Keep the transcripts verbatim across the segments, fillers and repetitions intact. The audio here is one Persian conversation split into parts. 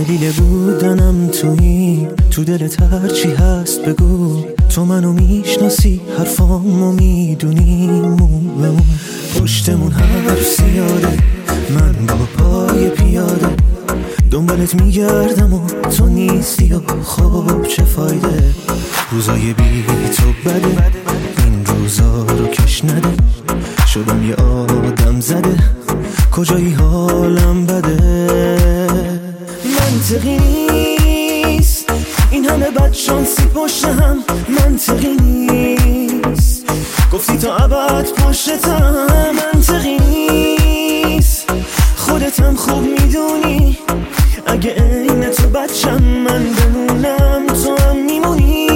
دلیل بودنم تویی، تو دلت هرچی هست بگو. تو منو میشناسی، حرفامو میدونی، مون به مون پشتمون حرف زیاده. من با پای پیاده دنبالت میگردم و تو نیستی و خب چه فایده. روزای بی تو بده، این روزا رو کش نده. شدم یه آدم زده، کجایی حالم بده. منطقی نیست این همه بدشانسی پشت هم، منطقی نیست گفتی تا ابد پشتم. منطقی نیست خودتم خوب میدونی، اگه عین تو بچم من بمونم تو هم میمونی.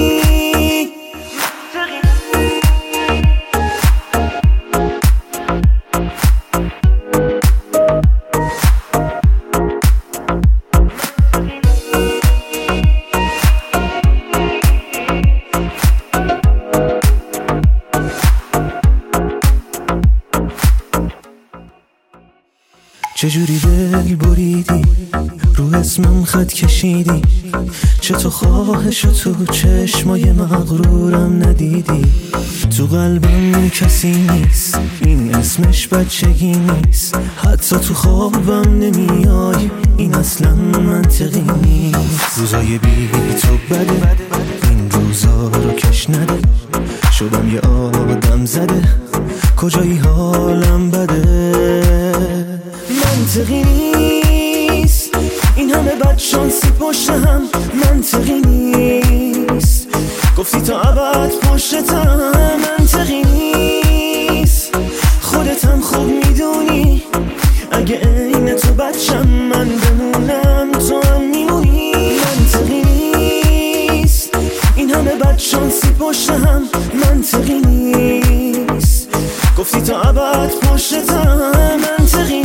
چجوری دل بریدی، رو اسمم خط کشیدی. چه تو خواهش و تو چشمای مغرورم ندیدی. تو قلبم کسی نیست، این اسمش بچگی نیست. حتی تو خوابم نمیای، این اصلا منطقی نیست. روزای بی تو بده، این روزا رو کش نده. شدم یه آدم زده، کجایی حالم بده. منطقی نیست این همه بدشانسی پشت هم، منطقی نیست گفتی تا ابد پشتم. منطقی نیست خودتم خوب میدونی، اگه عین تو بچم من بمونم تو هم میمونی. منطقی نیست این همه بدشانسی پشت هم، منطقی نیست گفتی تا ابد پشتم. منطقی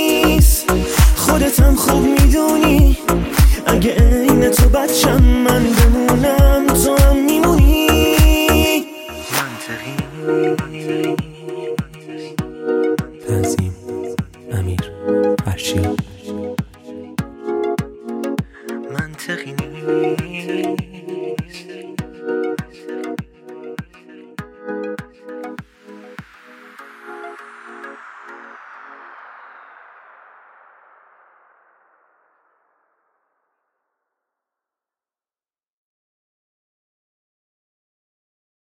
نیست خودتم خوب میدونی، اگه عین تو بچم من